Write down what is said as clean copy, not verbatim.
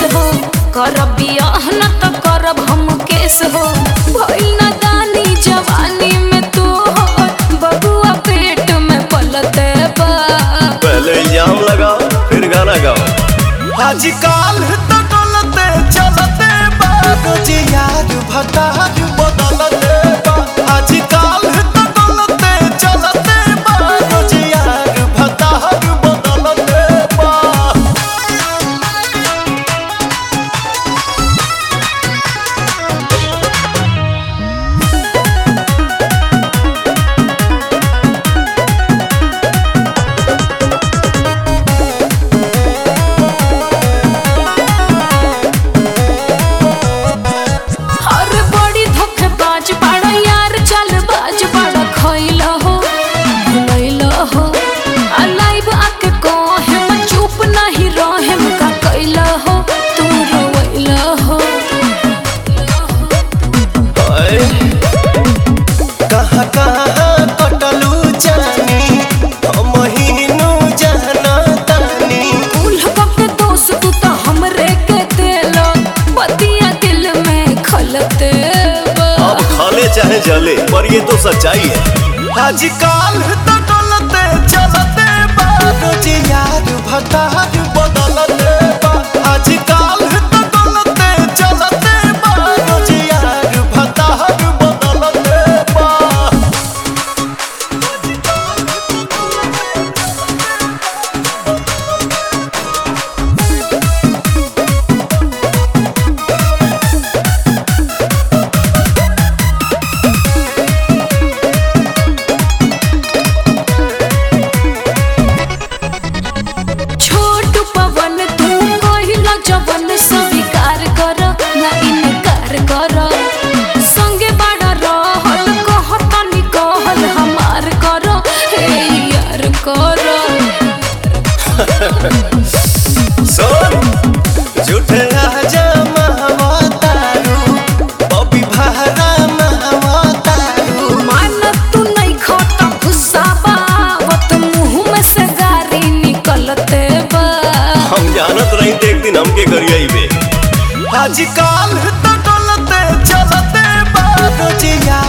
हो, करब बियाह न त करब हम केस हो। भइल ना दानी जवानी में तू हो, बबुआ पेट में पलते बा। पहले इल्जाम लगाओ फिर गाना गाओ। आजकल तो डोलते चलते बा, रोज यार भतार बदलते बा। आजकल तो डोलते चलते बा, रोज यार भतार बदलते बा। अरे बड़ी धोखेबाज बाड़ा यार, चालबाज बाड़ा, खइला हो भुलैला हो। आ लाइव आके कहेम चुप नहीं रहेम, का कैला हो तू रोइला हो। कहाँ कहाँ कटलू जानी, महीनू जाना तानी। उल्हा के दोस्त तू तो हमरे के देला, बतिया दिल में खलते बा। अब खाले चाहे जले पर ये तो सच्चाई है। आजकल तो डोलते चलते बा, रोज यार भतार बदलते बा। आजकल तो डोलते चलते बा, रोज यार भतार बदलते बा। छोटू पवन तू कहिला जवन स्वीकार कर, ना इनकार कर। संगे बड़ा रहल कहतनी कहल हमार कर, हे यार कर। सुन झूठे राजा महवतारू, बबी भारा महवतारू। मान तू नहीं खाता गुस्सा बावत, मुंह में से गारी निकलते बा। हम जानत रही थे एक दिन हमके करिया बे। आजकल तो डोलते चलते बा, रोज यार